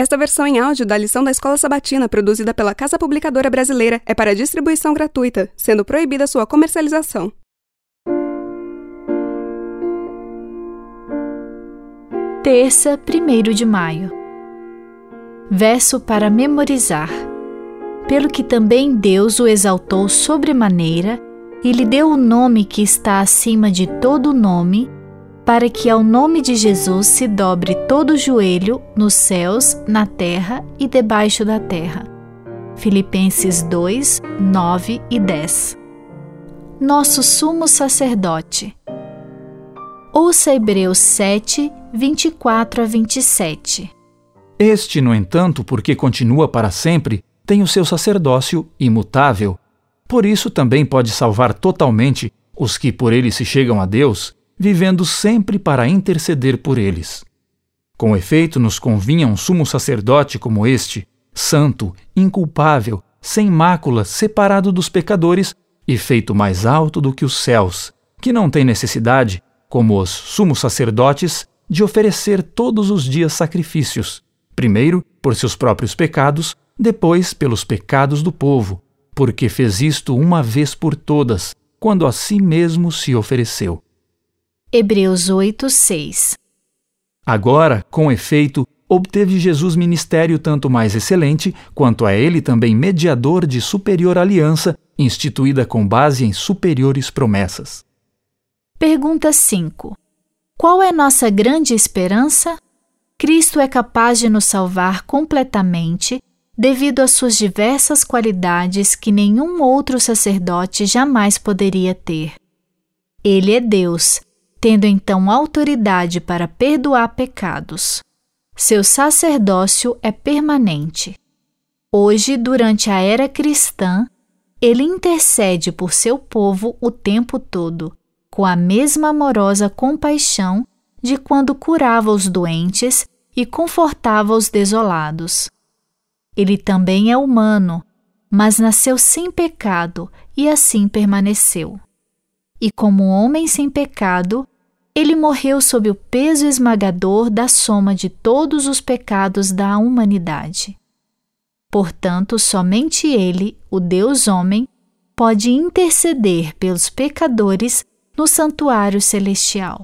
Esta versão em áudio da lição da Escola Sabatina, produzida pela Casa Publicadora Brasileira, é para distribuição gratuita, sendo proibida sua comercialização. Terça, 1º de maio. Verso para memorizar. Pelo que também Deus o exaltou sobremaneira e lhe deu o nome que está acima de todo nome, para que ao nome de Jesus se dobre todo o joelho nos céus, na terra e debaixo da terra. Filipenses 2, 9 e 10. Nosso sumo sacerdote. Ouça Hebreus 7, 24 a 27. Este, no entanto, porque continua para sempre, tem o seu sacerdócio imutável. Por isso também pode salvar totalmente os que por ele se chegam a Deus, vivendo sempre para interceder por eles. Com efeito, nos convinha um sumo sacerdote como este, santo, inculpável, sem mácula, separado dos pecadores e feito mais alto do que os céus, que não tem necessidade, como os sumos sacerdotes, de oferecer todos os dias sacrifícios, primeiro por seus próprios pecados, depois pelos pecados do povo, porque fez isto uma vez por todas, quando a si mesmo se ofereceu. Hebreus 8, 6. Agora, com efeito, obteve Jesus ministério tanto mais excelente, quanto a ele também mediador de superior aliança, instituída com base em superiores promessas. Pergunta 5. Qual é nossa grande esperança? Cristo é capaz de nos salvar completamente, devido às suas diversas qualidades que nenhum outro sacerdote jamais poderia ter. Ele é Deus, tendo então autoridade para perdoar pecados. Seu sacerdócio é permanente. Hoje, durante a era cristã, ele intercede por seu povo o tempo todo, com a mesma amorosa compaixão de quando curava os doentes e confortava os desolados. Ele também é humano, mas nasceu sem pecado e assim permaneceu. E como homem sem pecado, ele morreu sob o peso esmagador da soma de todos os pecados da humanidade. Portanto, somente ele, o Deus-homem, pode interceder pelos pecadores no santuário celestial.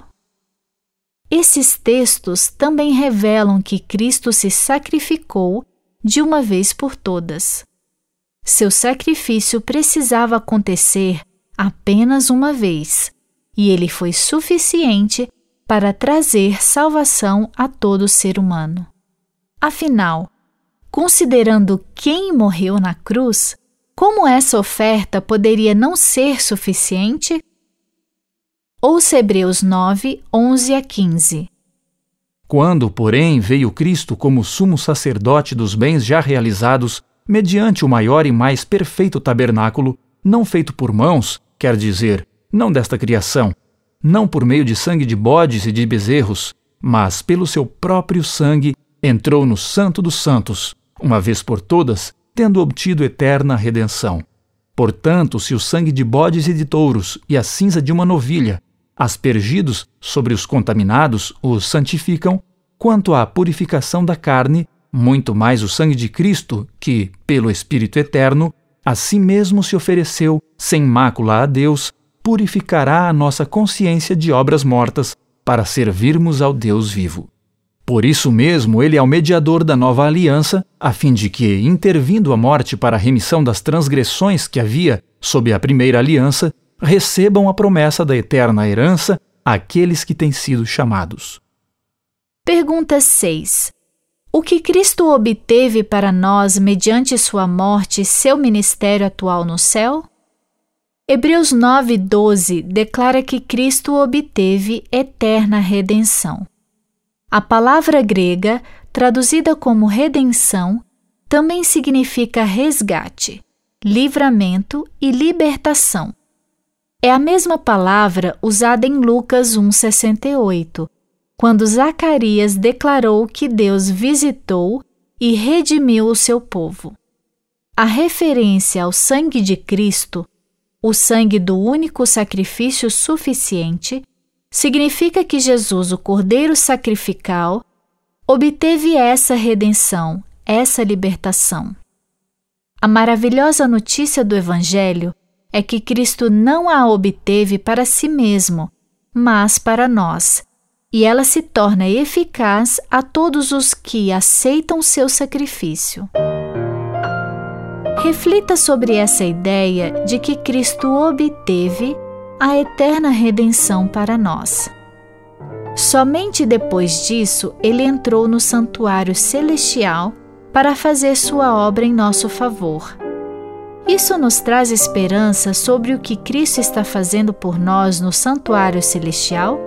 Esses textos também revelam que Cristo se sacrificou de uma vez por todas. Seu sacrifício precisava acontecer apenas uma vez, e ele foi suficiente para trazer salvação a todo ser humano. Afinal, considerando quem morreu na cruz, como essa oferta poderia não ser suficiente? Ouça Hebreus 9, 11 a 15. Quando, porém, veio Cristo como sumo sacerdote dos bens já realizados, mediante o maior e mais perfeito tabernáculo, não feito por mãos, quer dizer, não desta criação, não por meio de sangue de bodes e de bezerros, mas pelo seu próprio sangue, entrou no Santo dos Santos, uma vez por todas, tendo obtido eterna redenção. Portanto, se o sangue de bodes e de touros e a cinza de uma novilha, aspergidos sobre os contaminados, os santificam, quanto à purificação da carne, muito mais o sangue de Cristo, que, pelo Espírito Eterno, a si mesmo se ofereceu, sem mácula a Deus, purificará a nossa consciência de obras mortas, para servirmos ao Deus vivo. Por isso mesmo, ele é o mediador da nova aliança, a fim de que, intervindo a morte para a remissão das transgressões que havia sob a primeira aliança, recebam a promessa da eterna herança aqueles que têm sido chamados. Pergunta 6. O que Cristo obteve para nós mediante sua morte e seu ministério atual no céu? Hebreus 9, 12 declara que Cristo obteve eterna redenção. A palavra grega, traduzida como redenção, também significa resgate, livramento e libertação. É a mesma palavra usada em Lucas 1,68, quando Zacarias declarou que Deus visitou e redimiu o seu povo. A referência ao sangue de Cristo, o sangue do único sacrifício suficiente, significa que Jesus, o Cordeiro sacrificial, obteve essa redenção, essa libertação. A maravilhosa notícia do Evangelho é que Cristo não a obteve para si mesmo, mas para nós, e ela se torna eficaz a todos os que aceitam seu sacrifício. Reflita sobre essa ideia de que Cristo obteve a eterna redenção para nós. Somente depois disso ele entrou no santuário celestial para fazer sua obra em nosso favor. Isso nos traz esperança sobre o que Cristo está fazendo por nós no santuário celestial?